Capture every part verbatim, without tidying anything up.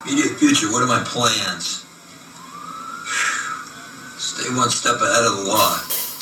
Immediate future, what are my plans? Stay one step ahead of the law.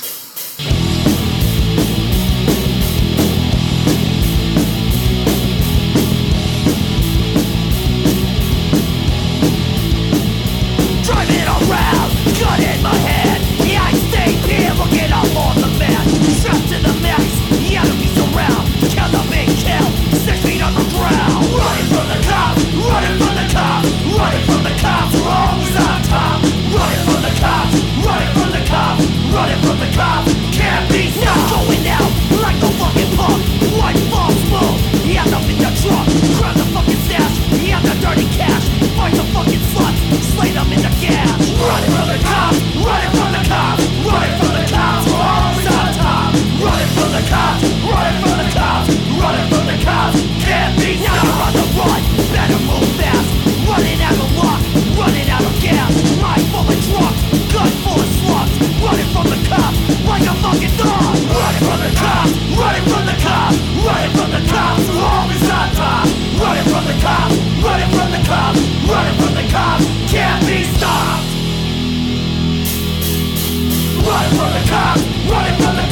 Driving around, gun in my hand. Yeah, I stay here looking up on the man. Trapped in the mix, the enemies around. Count the big kill, six feet underground. Running from the cops, running from the cops, running from the cops. We're always on top. Running from the cops, running from the cops, running from the cops. Can't be stopped. Going out like the fucking punk. White false move. He had up in the truck. Grab the fucking stash. He had the dirty cash. Fight the fucking sluts. Slay them in the gas. Running from the cops, running from the cops, running from the cops. We're always on top. Running from the cops, running from the cops, running from the cops. Can't be stopped. Now you're on the run. Better move fast. Running out of luck, running out of gas. Mind full of drugs, gun full of slugs. Running from the cops like a fucking dog. Running from the cops, running from the cops, running from the cops. We're always on top. Running from the cops, running from the cops, running from the cops. Can't be stopped. Running from the cops, running from the